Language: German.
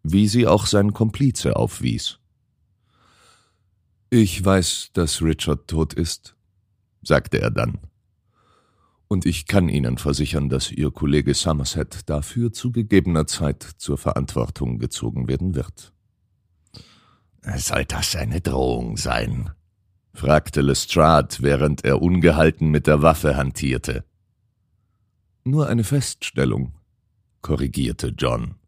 wie sie auch sein Komplize aufwies. »Ich weiß, dass Richard tot ist«, sagte er dann. »Und ich kann Ihnen versichern, dass Ihr Kollege Somerset dafür zu gegebener Zeit zur Verantwortung gezogen werden wird.« »Soll das eine Drohung sein?« fragte Lestrade, während er ungehalten mit der Waffe hantierte. »Nur eine Feststellung«, korrigierte John.